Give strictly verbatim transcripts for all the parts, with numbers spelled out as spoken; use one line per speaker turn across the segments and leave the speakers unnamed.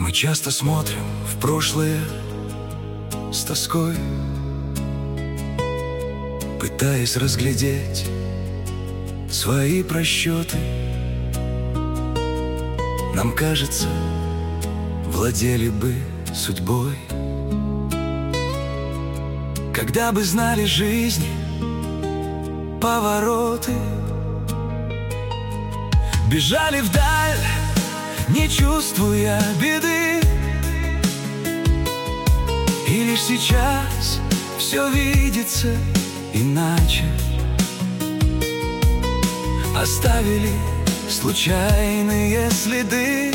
Мы часто смотрим в прошлое с тоской, пытаясь разглядеть свои просчеты. Нам кажется, владели бы судьбой, когда бы знали жизнь повороты. Бежали вдаль, не чувствуя беды, и лишь сейчас все видится иначе. Оставили случайные следы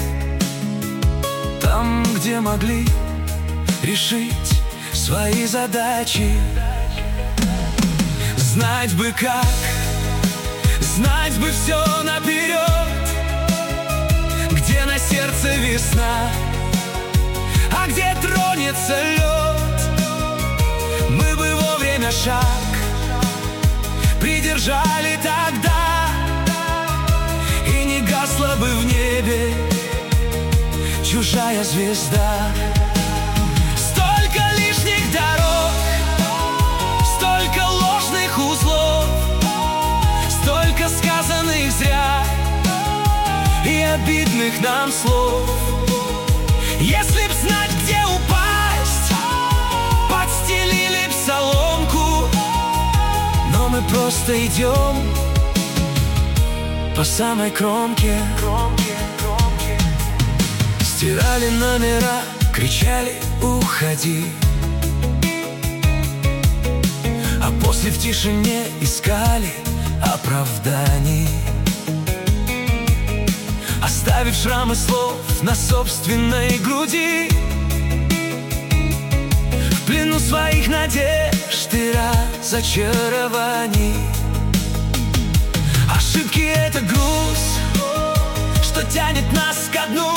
там, где могли решить свои задачи. Знать бы как, знать бы все наперед, где на сердце весна, а где тронется лед. Мы бы вовремя шаг придержали тогда, и не гасла бы в небе чужая звезда. Столько лишних дорог, столько ложных узлов, столько сказанных зря и обидных нам слов. Если б знать, где упасть, подстелили б соломку, но мы просто идем по самой кромке. Стирали номера, кричали «Уходи!», а после в тишине искали оправданий, оставив шрамы слов на собственной груди, в плену своих надежд и разочарований. Ошибки — это груз, что тянет нас ко дну,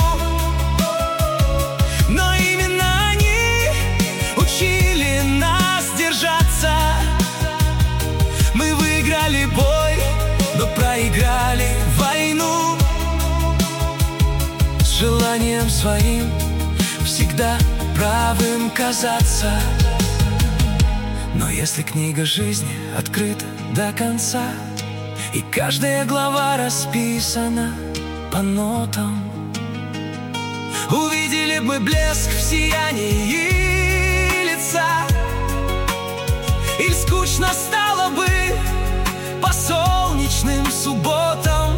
но именно они учили нас держаться. Мы выиграли бой, но проиграли войну, с желанием своим всегда правым казаться. Но если книга жизни открыта до конца, и каждая глава расписана по нотам, увидели бы блеск в сиянии лица, или скучно стало бы по солнечным субботам.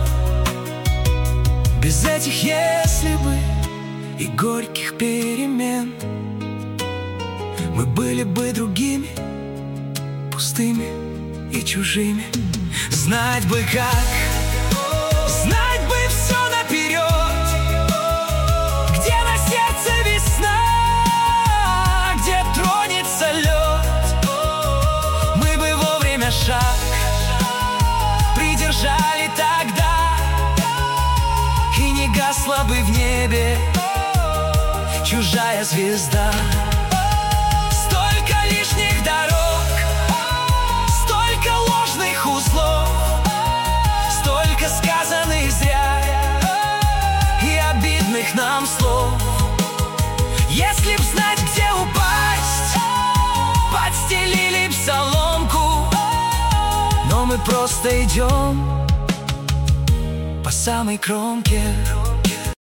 Без этих «если бы» и горьких перемен мы были бы другими, пустыми и чужими. Знать бы как, знать бы все наперед, где на сердце весна, где тронется лед. Мы бы вовремя шаг придержали тогда, и не гасла бы в небе чужая звезда. Столько лишних дорог, столько ложных узлов, столько сказанных зря и обидных нам слов. Если б знать, где упасть, подстелили б соломку, но мы просто идем по самой кромке.